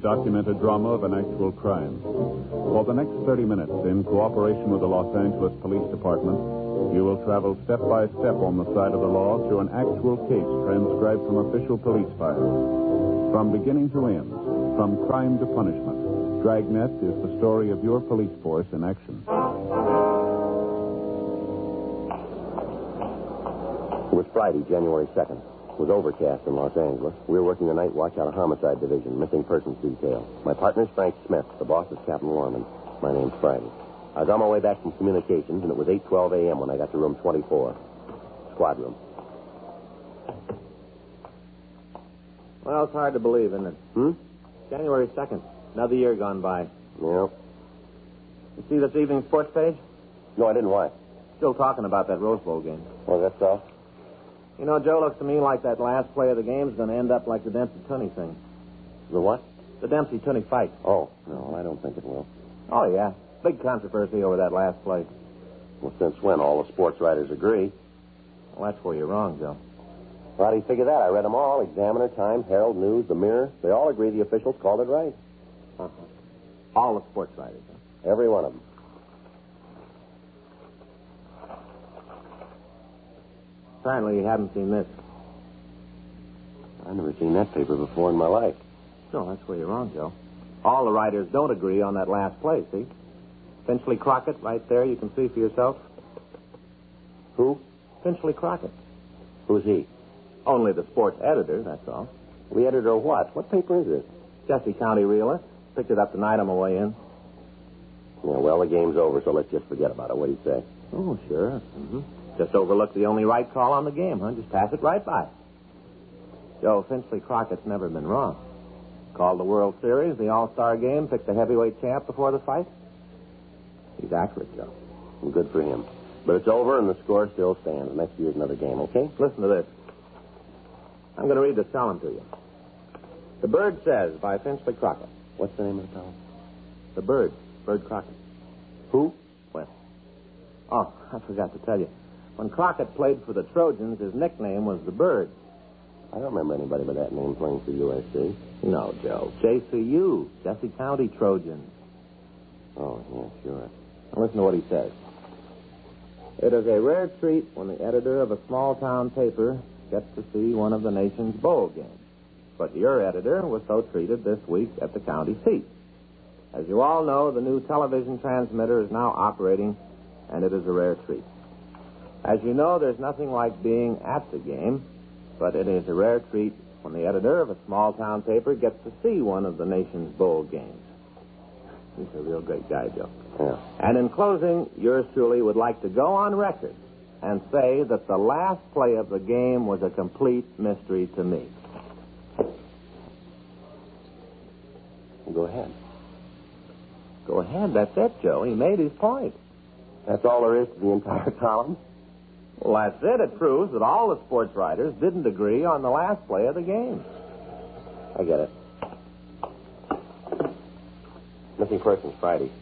documented drama of an actual crime. For the next 30 minutes, in cooperation with the Los Angeles Police Department, you will travel step by step on the side of the law through an actual case transcribed from official police files. From beginning to end, from crime to punishment, Dragnet is the story of your police force in action. It was Friday, January 2nd. It was overcast in Los Angeles. We were working the night watch out of Homicide Division, missing persons detail. My partner's Frank Smith. The boss is Captain Warman. My name's Friday. I was on my way back from communications, and it was 8:12 a.m. when I got to room 24. Squad room. Well, it's hard to believe, isn't it? January 2nd. Another year gone by. Yeah. You see this evening's sports page? No, I didn't. Why? Still talking about that Rose Bowl game. Oh, that's so? You know, Joe, looks to me like that last play of the game is going to end up like the Dempsey-Tunney thing. The what? The Dempsey-Tunney fight. Oh, no, I don't think it will. Oh, yeah. Big controversy over that last play. Well, since when? All the sports writers agree. Well, that's where you're wrong, Joe. How do you figure that? I read them all. Examiner, Times, Herald, News, The Mirror. They all agree the officials called it right. All the sports writers, huh? Every one of them. Apparently you haven't seen this. I've never seen that paper before in my life. No, that's where you're wrong, Joe. All the writers don't agree on that last play, see? Finchley Crockett, right there, you can see for yourself. Who? Finchley Crockett. Who's he? Only the sports editor, that's all. The editor of what? What paper is it? Jesse County Realist. Picked it up tonight on my way in. Yeah, well, the game's over, so let's just forget about it. What do you say? Oh, sure. Just overlooked the only right call on the game, huh? Just pass it right by. Joe, Finchley Crockett's never been wrong. Called the World Series, the All-Star game, picked the heavyweight champ before the fight. He's accurate, Joe. Well, good for him. But it's over, and the score still stands. Next year's another game, okay? Listen to this. I'm going to read the column to you. The Bird Says by Finchley Crockett. What's the name of the column? The Bird. Bird Crockett. Who? Well, I forgot to tell you. When Crockett played for the Trojans, his nickname was the Bird. I don't remember anybody by that name playing for USC. No, Joe. JCU. Jesse County Trojans. Oh, yeah, sure. Now listen to what he says. It is a rare treat when the editor of a small-town paper gets to see one of the nation's bowl games. But your editor was so treated this week at the county seat. As you all know, the new television transmitter is now operating, and it is a rare treat. As you know, there's nothing like being at the game, but it is a rare treat when the editor of a small-town paper gets to see one of the nation's bowl games. He's a real great guy, Joe. Yeah. And in closing, yours truly would like to go on record and say that the last play of the game was a complete mystery to me. Go ahead. Go ahead. That's it, Joe. He made his point. That's all there is to the entire column? Well, that's it. It proves that all the sports writers didn't agree on the last play of the game. I get it. Missing persons, Friday.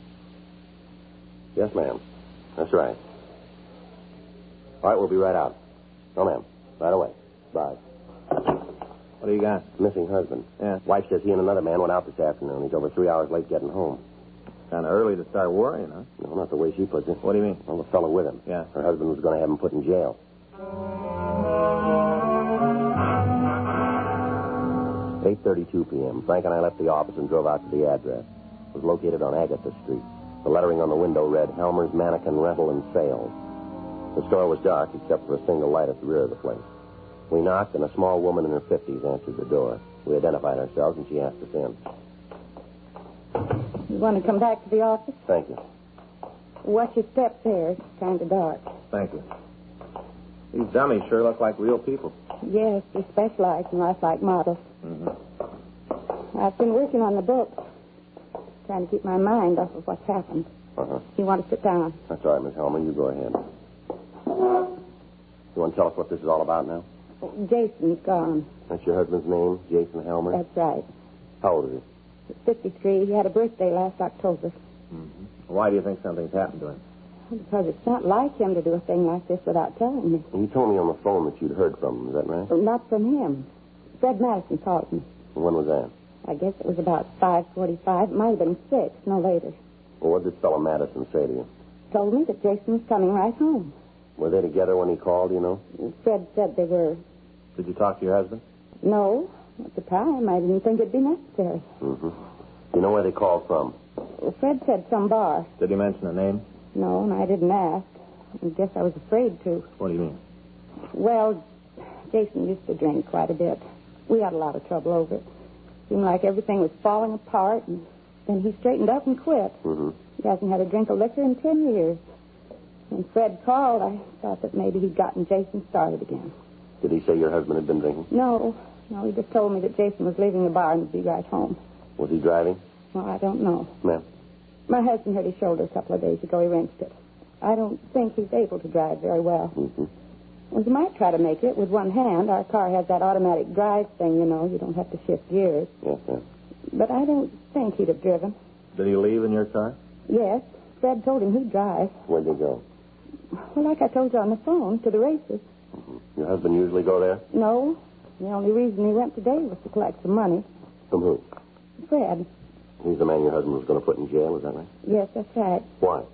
Yes, ma'am. That's right. All right, we'll be right out. No, ma'am. Right away. Bye. What do you got? Missing husband. Yeah. Wife says he and another man went out this afternoon. He's over 3 hours late getting home. Kind of early to start worrying, huh? No, not the way she puts it. What do you mean? Well, the fellow with him. Yeah. Her husband was going to have him put in jail. 8:32 p.m. Frank and I left the office and drove out to the address. It was located on Agatha Street. The lettering on the window read, Helmer's Mannequin Rental and Sales. The store was dark except for a single light at the rear of the place. We knocked, and a small woman in her 50s answered the door. We identified ourselves, and she asked us in. You want to come back to the office? Thank you. Watch your step there. It's kind of dark. Thank you. These dummies sure look like real people. Yes, they specialize in lifelike models. I've been working on the book, trying to keep my mind off of what's happened. You want to sit down? That's all right, Miss Helmer. You go ahead. You want to tell us what this is all about now? Jason's gone. That's your husband's name, Jason Helmer? That's right. How old is he? He's 53. He had a birthday last October. Why do you think something's happened to him? Because it's not like him to do a thing like this without telling me. You told me on the phone that you'd heard from him. Is that right? Not from him. Fred Madison called me. When was that? I guess it was about 5:45. It might have been 6, no later. Well, what did fellow Madison say to you? Told me that Jason was coming right home. Were they together when he called, you know? Fred said they were. Did you talk to your husband? No. At the time, I didn't think it'd be necessary. Mm-hmm. You know where they called from? Well, Fred said some bar. Did he mention a name? No, and I didn't ask. I guess I was afraid to. What do you mean? Well, Jason used to drink quite a bit. We had a lot of trouble over it. Seemed like everything was falling apart, and then he straightened up and quit. Mm-hmm. He hasn't had a drink of liquor in 10 years. When Fred called, I thought that maybe he'd gotten Jason started again. Did he say your husband had been drinking? No, he just told me that Jason was leaving the bar and would be right home. Was he driving? Well, I don't know. Ma'am? My husband hurt his shoulder a couple of days ago. He wrenched it. I don't think he's able to drive very well. Mm-hmm. Well, you might try to make it with one hand. Our car has that automatic drive thing, you know. You don't have to shift gears. Yes, ma'am. But I don't think he'd have driven. Did he leave in your car? Yes. Fred told him he'd drive. Where'd they go? Well, like I told you on the phone, to the races. Mm-hmm. Your husband usually go there? No. The only reason he went today was to collect some money. From who? Fred. He's the man your husband was going to put in jail, is that right? Yes, that's right. Why?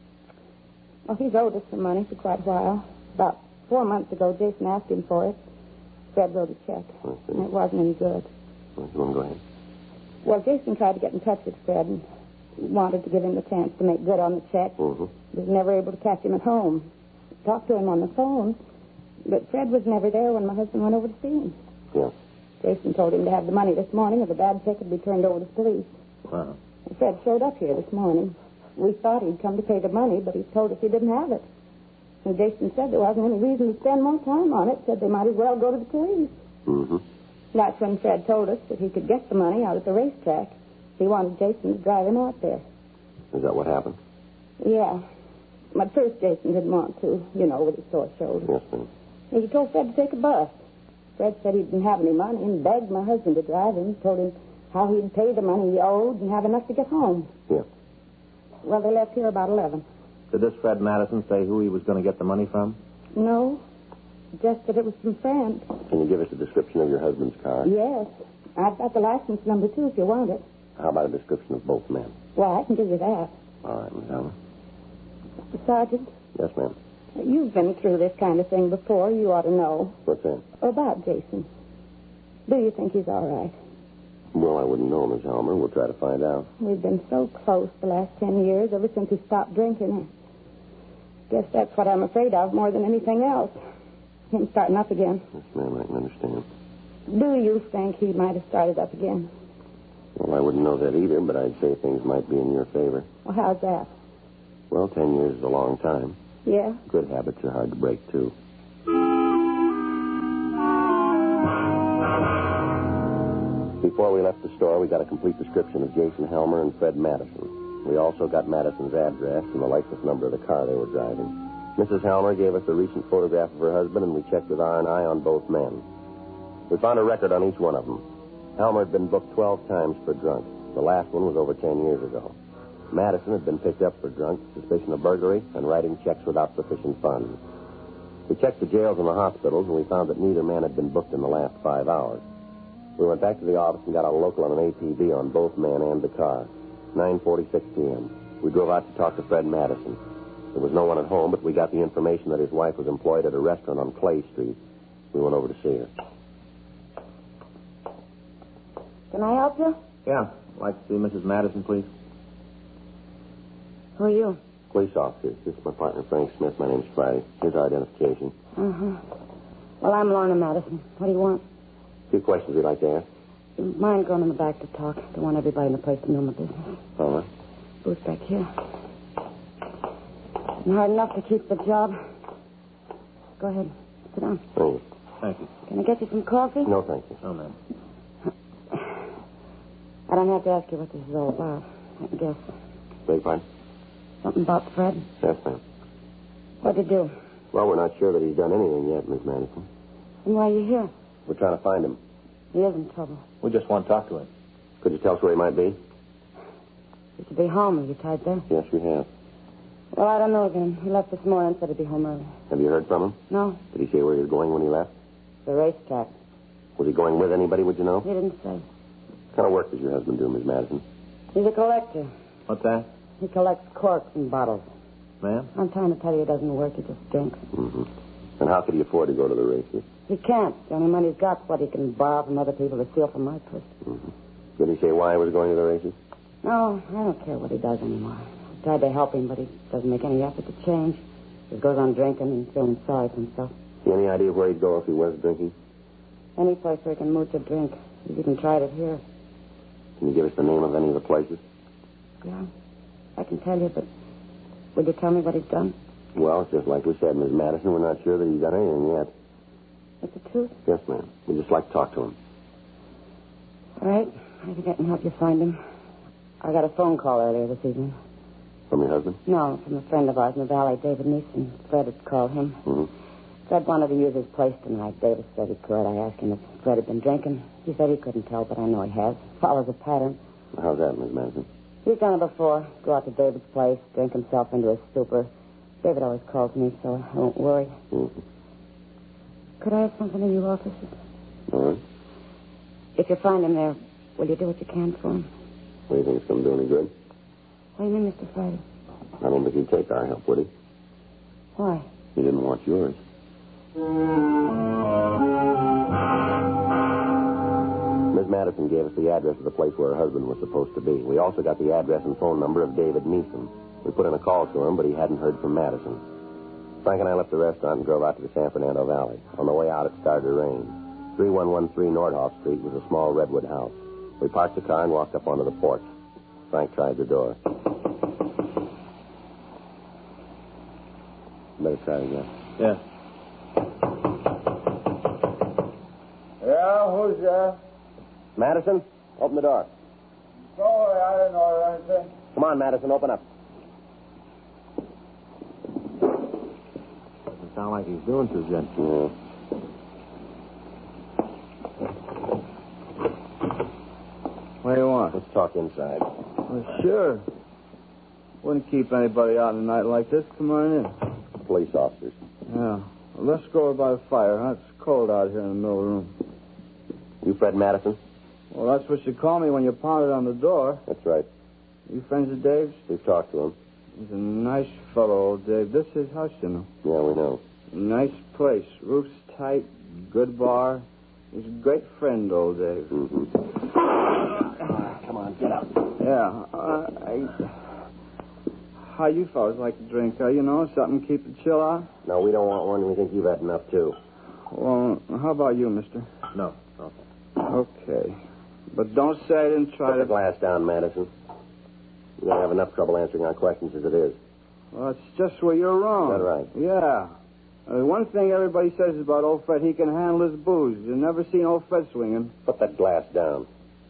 Well, he's owed us some money for quite a while. About 4 months ago, Jason asked him for it. Fred wrote a check. I see. And it wasn't any good. Well, you want to go ahead? Well, Jason tried to get in touch with Fred and wanted to give him the chance to make good on the check. Mm-hmm. He was never able to catch him at home. Talked to him on the phone, but Fred was never there when my husband went over to see him. Yeah. Jason told him to have the money this morning or the bad check would be turned over to the police. Wow. And Fred showed up here this morning. We thought he'd come to pay the money, but he told us he didn't have it. And Jason said there wasn't any reason to spend more time on it, said they might as well go to the police. Mm-hmm. That's when Fred told us that he could get the money out at the racetrack. He wanted Jason to drive him out there. Is that what happened? Yeah. At first, Jason didn't want to, you know, with his sore shoulder. Yes, ma'am. He told Fred to take a bus. Fred said he didn't have any money and begged my husband to drive him. Told him how he'd pay the money he owed and have enough to get home. Yeah. Well, they left here about 11. Did this Fred Madison say who he was going to get the money from? No, just that it was some friends. Can you give us a description of your husband's car? Yes. I've got the license number, too, if you want it. How about a description of both men? Well, I can give you that. All right, Miss Allen. Sergeant, Yes, ma'am. you've been through this kind of thing before. You ought to know. What's that? About Jason. Do you think he's all right? Well, I wouldn't know, Miss Helmer. We'll try to find out. We've been so close the last 10 years, ever since he stopped drinking. I guess that's what I'm afraid of more than anything else. Him starting up again. Yes, ma'am, I can understand. Do you think he might have started up again? Well, I wouldn't know that either, but I'd say things might be in your favor. Well, how's that? Well, 10 years is a long time. Yeah? Good habits are hard to break, too. Before we left the store, we got a complete description of Jason Helmer and Fred Madison. We also got Madison's address and the license number of the car they were driving. Mrs. Helmer gave us a recent photograph of her husband, and we checked with R&I on both men. We found a record on each one of them. Helmer had been booked 12 times for drunk. The last one was over 10 years ago. Madison had been picked up for drunk, suspicion of burglary, and writing checks without sufficient funds. We checked the jails and the hospitals, and we found that neither man had been booked in the last 5 hours. We went back to the office and got a local on an ATV on both men and the car. 9:46 p.m. We drove out to talk to Fred Madison. There was no one at home, but we got the information that his wife was employed at a restaurant on Clay Street. We went over to see her. Can I help you? Yeah. I'd like to see Mrs. Madison, please. Who are you? Police officers. This is my partner, Frank Smith. My name's Friday. Here's our identification. Uh-huh. Well, I'm Lorna Madison. What do you want? A few questions we'd like to ask. Mind going in the back to talk. Don't want everybody in the place to know my business. All right. Booth back here. Been hard enough to keep the job. Go ahead. Sit down. Thank you. Thank you. Can I get you some coffee? No, thank you. Oh, ma'am. I don't have to ask you what this is all about. I can guess. Beg pardon? Something about Fred? Yes, ma'am. What'd you do? Well, we're not sure that he's done anything yet, Miss Madison. And why are you here? We're trying to find him. He is in trouble. We just want to talk to him. Could you tell us where he might be? He should be home. Are you tied there? Yes, we have. Well, I don't know then. He left this morning and said he'd be home early. Have you heard from him? No. Did he say where he was going when he left? The racetrack. Was he going with anybody, would you know? He didn't say. What kind of work does your husband do, Miss Madison? He's a collector. What's that? He collects corks and bottles. Ma'am? I'm trying to tell you he doesn't work. He just drinks. Mm-hmm. And how could he afford to go to the races? He can't. The only money he's got is what he can borrow from other people to steal from my purse. Mm-hmm. Did he say why he was going to the races? No, I don't care what he does anymore. I tried to help him, but he doesn't make any effort to change. He goes on drinking and feeling sorry for himself. Any idea where he'd go if he was drinking? Any place where he can mooch a drink. He's even tried it here. Can you give us the name of any of the places? Yeah, I can tell you, but would you tell me what he's done? Well, it's just like we said, Miss Madison. We're not sure that he's done anything yet. That's the truth? Yes, ma'am. We'd just like to talk to him. All right. I think I can help you find him. I got a phone call earlier this evening. From your husband? No, from a friend of ours in the valley, David Neeson. Fred had called him. Mm-hmm. Fred wanted to use his place tonight. David said he could. I asked him if Fred had been drinking. He said he couldn't tell, but I know he has. Follows a pattern. How's that, Miss Madison? He's done it before. Go out to David's place, drink himself into a stupor. David always calls me, so I won't worry. Mm-hmm. Could I have something in your offices? All right. If you find him there, will you do what you can for him? What do you think it's going to do any good? What do you mean, Mr. Friday? I don't think he'd take our help, would he? Why? He didn't want yours. Miss Madison gave us the address of the place where her husband was supposed to be. We also got the address and phone number of David Neeson. We put in a call to him, but he hadn't heard from Madison. Frank and I left the restaurant and drove out to the San Fernando Valley. On the way out, it started to rain. 3113 Nordhoff Street was a small redwood house. We parked the car and walked up onto the porch. Frank tried the door. Better try it again. Yeah. Yeah, who's there? Madison, open the door. Sorry, I didn't order anything. Come on, Madison, open up. Doesn't sound like he's doing too good. Yeah. What do you want? Let's talk inside. Well, sure. Wouldn't keep anybody out on a night like this. Come on in. Police officers. Yeah. Well, let's go over by the fire, huh? It's cold out here in the middle of the room. You Fred Madison? Well, that's what you call me when you pounded on the door. That's right. You friends of Dave's? We've talked to him. He's a nice fellow, old Dave. This is hush, you know. Yeah, we know. Nice place. Roof's tight. Good bar. He's a great friend, old Dave. Mm-hmm. Come on, get up. Yeah. How you fellas like to drink, huh? You know, something to keep the chill out? No, we don't want one. We think you've had enough, too. Well, how about you, mister? No. Okay. Okay. But don't say I didn't try Put the glass down, Madison. You're going to have enough trouble answering our questions as it is. Well, it's just where you're wrong. Is that right? Yeah. One thing everybody says about old Fred, he can handle his booze. You've never seen old Fred swinging. Put that glass down.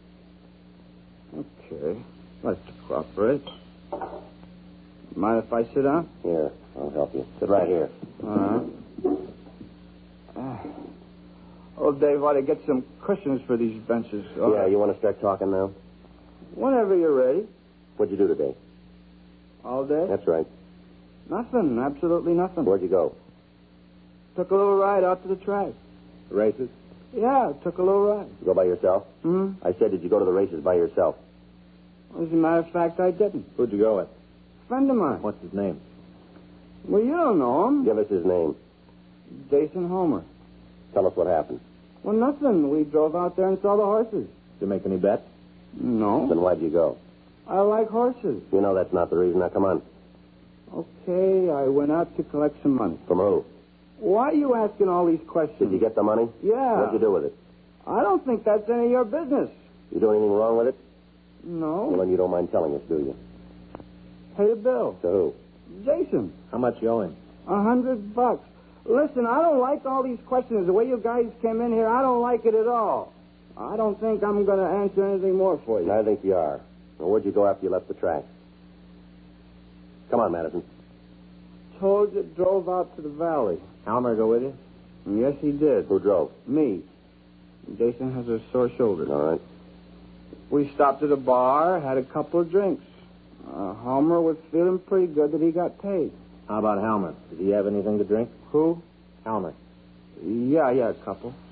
Okay. Let's cooperate. Mind if I sit down? Here, I'll help you. Sit right here. All right. Oh, Dave, ought to get some cushions for these benches. All Yeah, right. you want to start talking now? Whenever you're ready. What'd you do today? All day? That's right. Nothing. Absolutely nothing. Where'd you go? Took a little ride out to the track. The races? Yeah, took a little ride. You go by yourself? Hmm? I said, did you go to the races by yourself? As a matter of fact, I didn't. Who'd you go with? Friend of mine. What's his name? Well, you don't know him. Give us his name. Jason Homer. Tell us what happened. Well, nothing. We drove out there and saw the horses. Did you make any bets? No. Then why'd you go? I like horses. You know that's not the reason. Now, come on. Okay, I went out to collect some money. From who? Why are you asking all these questions? Did you get the money? Yeah. What'd you do with it? I don't think that's any of your business. You do anything wrong with it? No. Well, then you don't mind telling us, do you? Pay the bill. To who? Jason. How much you owe him? $100. Listen, I don't like all these questions. The way you guys came in here, I don't like it at all. I don't think I'm going to answer anything more for you. I think you are. Now, where'd you go after you left the track? Come on, Madison. Told you, drove out to the valley. Halmer go with you? Yes, he did. Who drove? Me. Jason has a sore shoulder. All right. We stopped at a bar, had a couple of drinks. Homer was feeling pretty good that he got paid. How about Halmer? Did he have anything to drink? Who? Halmer. Yeah, a couple.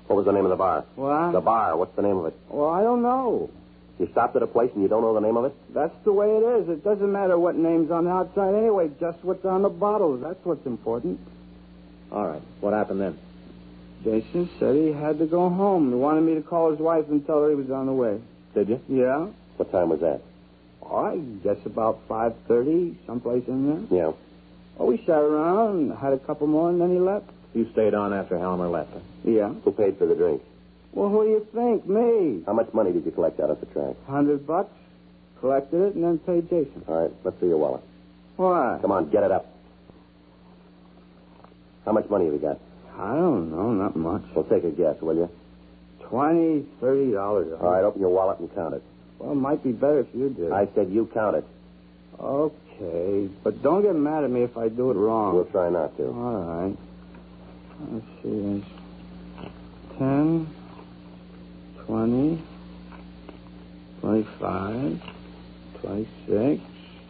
What was the name of the bar? What? The bar. What's the name of it? Well, I don't know. You stopped at a place and you don't know the name of it? That's the way it is. It doesn't matter what name's on the outside anyway, just what's on the bottles. That's what's important. All right. What happened then? Jason said he had to go home. He wanted me to call his wife and tell her he was on the way. Did you? Yeah? What time was that? Oh, I guess about 5:30, someplace in there. Yeah. Oh, we sat around, had a couple more, and then he left. You stayed on after Helmer left. Huh? Yeah. Who paid for the drink? Well, who do you think? Me. How much money did you collect out at the track? $100. Collected it and then paid Jason. All right, let's see your wallet. Why? Come on, get it up. How much money have you got? I don't know, not much. Well, take a guess, will you? $20, $30. All right, open your wallet and count it. Well, it might be better if you did. I said you count it. Okay, but don't get mad at me if I do it wrong. We'll try not to. All right. Let's see. There's 10, 20, 25, 26,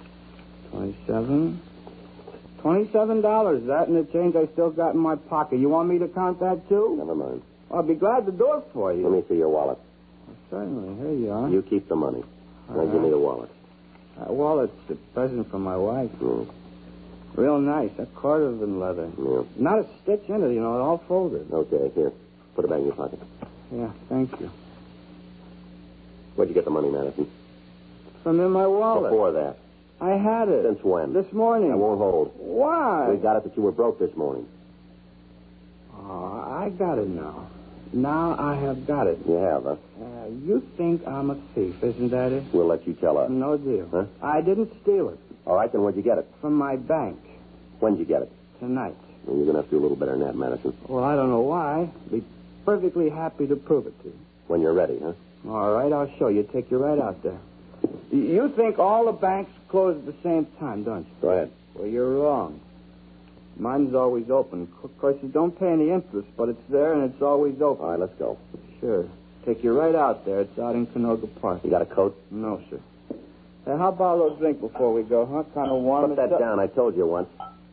27. $27. That and the change I still got in my pocket. You want me to count that, too? Never mind. I'll be glad to do it for you. Let me see your wallet. Certainly. Here you are. You keep the money. Now give me the wallet. That wallet's a present from my wife. Mm. Real nice. That Cordovan leather. Yeah. Not a stitch in it, all folded. Okay, here. Put it back in your pocket. Yeah, thank you. Where'd you get the money, Madison? From in my wallet. Before that. I had it. Since when? This morning. I won't hold. Why? We got it that you were broke this morning. Oh, I got it now. Now I have got it. You have, huh? You think I'm a thief, isn't that it? We'll let you tell us. No deal. Huh? I didn't steal it. All right, then where'd you get it? From my bank. When'd you get it? Tonight. Well, you're going to have to do a little better than that, Madison. Well, I don't know why. Be perfectly happy to prove it to you. When you're ready, huh? All right, I'll show you. Take you right out there. You think all the banks close at the same time, don't you? Go ahead. Well, you're wrong. Mine's always open. Of course, you don't pay any interest, but it's there and it's always open. All right, let's go. Sure. Take you right out there. It's out in Canoga Park. You got a coat? No, sir. Hey, how about a little drink before we go, huh? Kind of warm. Put that down. I told you once.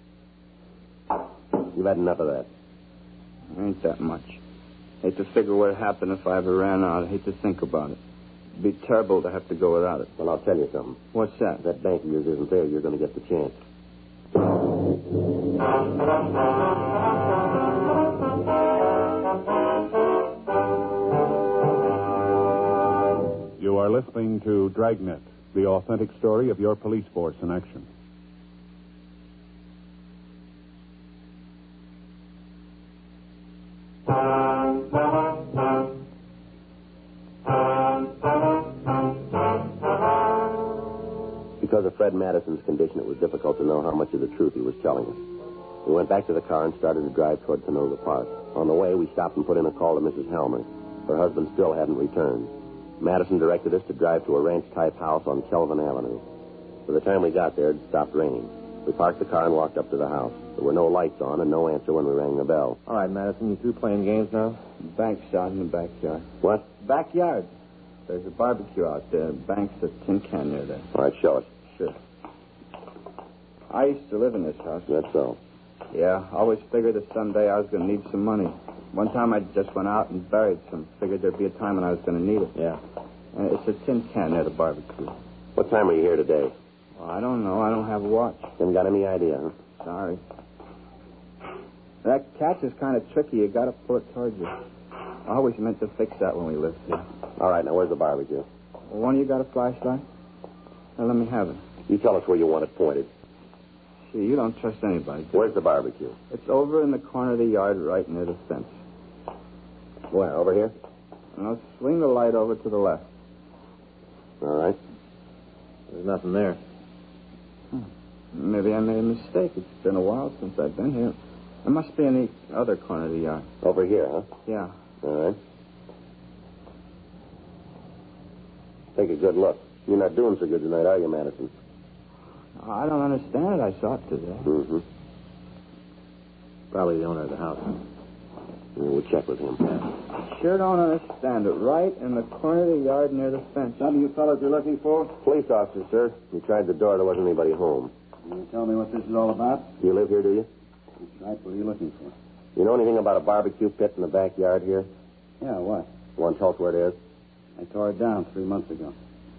You've had enough of that. Ain't that much. Hate to figure what would happen if I ever ran out. I hate to think about it. It'd be terrible to have to go without it. Well, I'll tell you something. What's that? If that bank of yours isn't there, you're going to get the chance. You are listening to Dragnet, the authentic story of your police force in action. Because of Fred Madison's condition, it was difficult to know how much of the truth he was telling us. We went back to the car and started to drive toward Canoga Park. On the way, we stopped and put in a call to Mrs. Helmer. Her husband still hadn't returned. Madison directed us to drive to a ranch-type house on Kelvin Avenue. By the time we got there, it stopped raining. We parked the car and walked up to the house. There were no lights on and no answer when we rang the bell. All right, Madison, you through playing games now? Bank shot in the backyard. What? Backyard. There's a barbecue out there. Bank's a tin can near there. All right, show us. Sure. I used to live in this house. That's so. Yeah, always figured that someday I was going to need some money. One time I just went out and buried some. Figured there'd be a time when I was going to need it. Yeah. It's a tin can near the barbecue. What time are you here today? Well, I don't know. I don't have a watch. Haven't got any idea, huh? Sorry. That catch is kind of tricky. You got to pull it towards you. I always meant to fix that when we lived here. All right, now where's the barbecue? Well, one of you got a flashlight? Well, let me have it. You tell us where you want it pointed. See, you don't trust anybody. Where's the barbecue? It's over in the corner of the yard right near the fence. Where, over here? Now, swing the light over to the left. All right. There's nothing there. Maybe I made a mistake. It's been a while since I've been here. It must be in the other corner of the yard. Over here, huh? Yeah. All right. Take a good look. You're not doing so good tonight, are you, Madison? I don't understand it. I saw it today. Mm-hmm. Probably the owner of the house. We'll check with him. Sure don't understand it. Right in the corner of the yard near the fence. Some of you fellows you're looking for? Police officer, sir. We tried the door. There wasn't anybody home. Can you tell me what this is all about? You live here, do you? That's right. What are you looking for? You know anything about a barbecue pit in the backyard here? Yeah, what? You want to tell us where it is? I tore it down 3 months ago.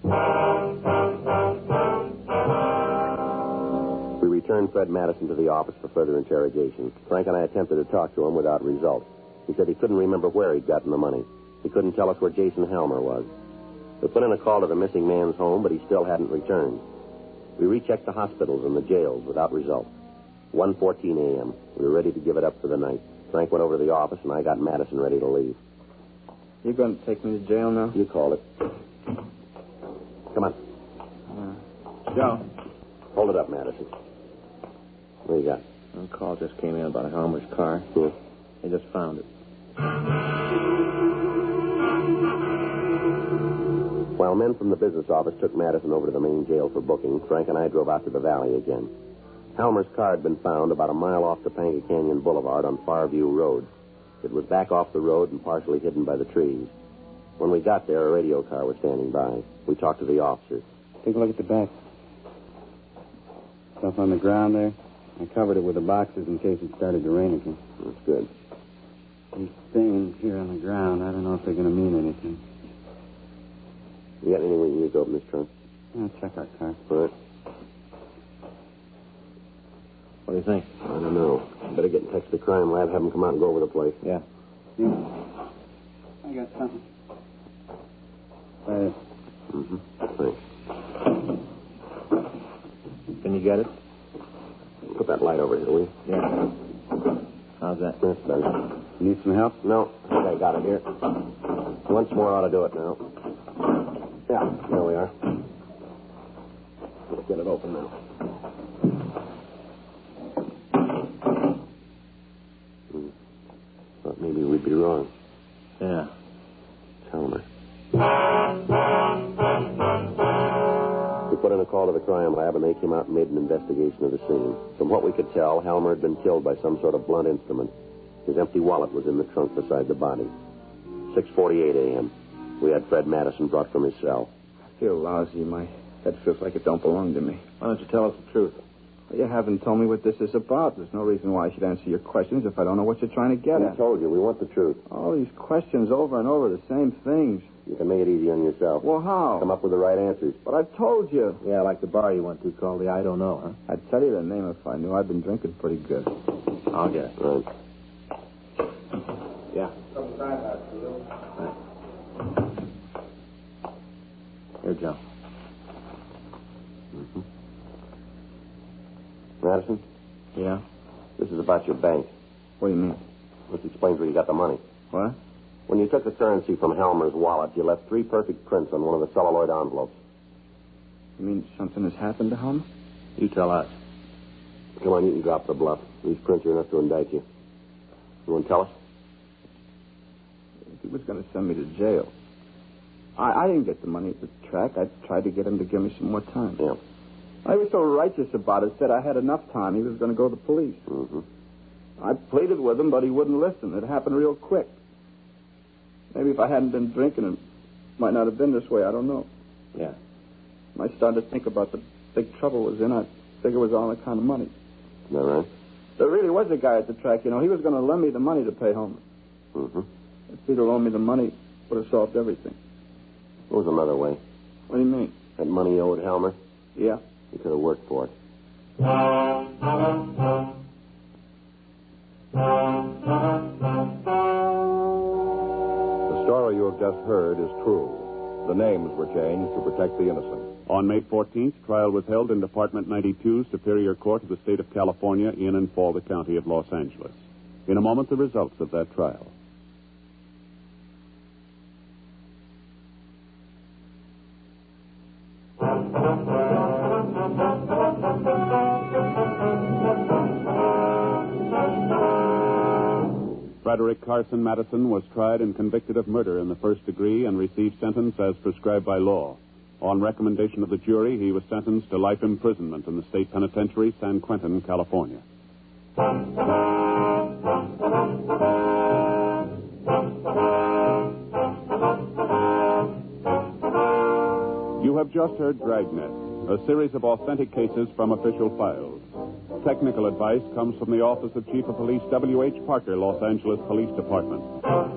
We returned Fred Madison to the office for further interrogation. Frank and I attempted to talk to him without result. He said he couldn't remember where he'd gotten the money. He couldn't tell us where Jason Helmer was. We put in a call to the missing man's home, but he still hadn't returned. We rechecked the hospitals and the jails without result. 1:14 a.m. We were ready to give it up for the night. Frank went over to the office, and I got Madison ready to leave. You going to take me to jail now? You called it. Come on. Joe. Hold it up, Madison. What do you got? A call just came in about Helmer's car. Yeah. They just found it. While men from the business office took Madison over to the main jail for booking, Frank and I drove out to the valley again. Helmer's car had been found about a mile off Topanga Canyon Boulevard on Farview Road. It was back off the road and partially hidden by the trees. When we got there, a radio car was standing by. We talked to the officer. Take a look at the back. Stuff on the ground there. I covered it with the boxes in case it started to rain again. That's good. These stains here on the ground, I don't know if they're going to mean anything. You got anything we can use to open this trunk? I'll check our car. All right. What do you think? I don't know. Better get in touch with the crime lab, have them come out and go over the place. Yeah. I got something. Right. Mm-hmm. Thanks. Can you get it? Put that light over here, will you? Yeah. How's that? That's better. You need some help? No. Okay, got it here. Once more ought to do it now. Yeah, there we are. Let's get it open now. Thought maybe we'd be wrong. Yeah. Helmer. We put in a call to the crime lab, and they came out and made an investigation of the scene. From what we could tell, Helmer had been killed by some sort of blunt instrument. His empty wallet was in the trunk beside the body. 6:48 a.m. We had Fred Madison brought from his cell. I feel lousy. My head feels like it don't belong to me. Why don't you tell us the truth? You haven't told me what this is about. There's no reason why I should answer your questions if I don't know what you're trying to get I at. told you, we want the truth. All these questions over and over, the same things. You can make it easy on yourself. Well, how? Come up with the right answers. But I've told you. Yeah, like the bar you went to called the I Don't Know, huh? I'd tell you the name if I knew. I've been drinking pretty good. I'll get it. Right. Yeah. Here, Joe. Mm-hmm. Madison, Yeah? this is about your bank. What do you mean? This explains where you got the money. What? When you took the currency from Helmer's wallet, you left 3 perfect prints on one of the celluloid envelopes. You mean something has happened to Helmer? You tell us. Come on, you can drop the bluff. These prints are enough to indict you. You want to tell us? He was going to send me to jail. I didn't get the money at the track. I tried to get him to give me some more time. Yeah. I was so righteous about it, said I had enough time. He was going to go to the police. Mm-hmm. I pleaded with him, but he wouldn't listen. It happened real quick. Maybe if I hadn't been drinking, it might not have been this way. I don't know. Yeah. I started to think about the big trouble it was in. I figured it was on account of money. Is that right? There really was a guy at the track, you know. He was going to lend me the money to pay home. Mm-hmm. If he'd have loaned me the money, would have solved everything. There was another way. What do you mean? That money you owed Helmer, Yeah. you could have worked for it. The story you have just heard is true. The names were changed to protect the innocent. On May 14th, trial was held in Department 92, Superior Court of the State of California, in and for the County of Los Angeles. In a moment, the results of that trial. Frederick Carson Madison was tried and convicted of murder in the first degree and received sentence as prescribed by law. On recommendation of the jury, he was sentenced to life imprisonment in the state penitentiary, San Quentin, California. You have just heard Dragnet, a series of authentic cases from official files. Technical advice comes from the Office of Chief of Police W.H. Parker, Los Angeles Police Department.